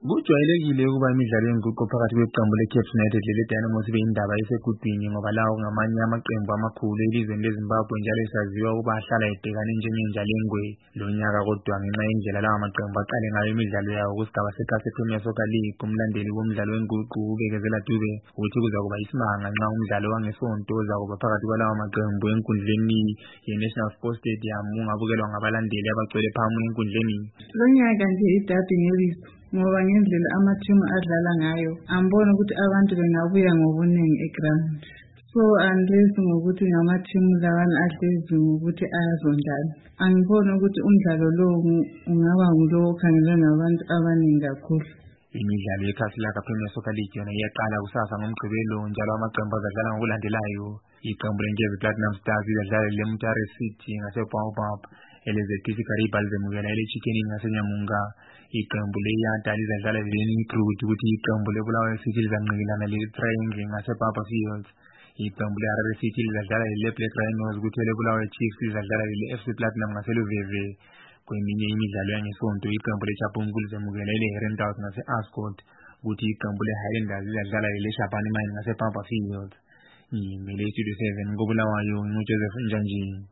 Kujwayelekile ukuba imidlalo yenguqu phakathi kweqembu leCape United lele-Dynamos ibe indaba esegudwini ngoba lawo ngamanye amaqembu amakhulu elizweni leZimbabwe njalo esaziwa ukuba ahlala ebhekane njengenjalengwe lo nyaka kodwa ngenxa yendlela lawo maqembu aqale ngayo imidlalo yawo kusigaba seCAF Premier Soccer League, umlandeli womdlalo wenguqu ubekezela Dube ukuthi kuzakuba isimanga nxa umdlalo wangesonto ozakuba phakathi kwalawo maqembu enkundleni ye-National Sports Stadium ungabukelwa ngabalandeli abagcwele phamu enkundleni. Lo nyaka nje idabi ngelizwe ngoba ngendlela amathimu adlala ngayo ambona ukuthi abantu bengabuya ngobuningi eground. So unless ngokuthi ngamathimu lawana ahlezi ngokuthi ayazondana, angiboni ukuthi umdlalo lo ungaba ngulo okhangelwe ngabantu abaningi kakhulu. Imidlalo yeCAF Premier Soccer League yona iyaqala kusasa ngoMgqibelo njalo amaqembu azadlala ngokulandelayo. Iqembu leNkezi Platinum Stars izadlala leMutare City ngaseBaobab, eleZTC Garibaldi lizemukela eleChicken Inn ngaseNyamunga. Iqembu leYata lizadlala leNitroot ukuthi iqembu leBulawayo City lizanqikilana leTriangle ngaseBaba Fields. Iqembu leHarare City lizadlala leBlack Rhinos ukuthi eleBulawayo Chiefs lizadlala leFC Platinum ngaseLuveve. Kweminye imidlalo yangesonto iqembu leChabungu lizemukela leHerentals ngase-Ascot ukuthi iqembu leHighlanders lizadlala leShabani Mine ngaseBaba Fields. Ngimele iStudio 7 koBulawayo, nguJoseph Njanjini.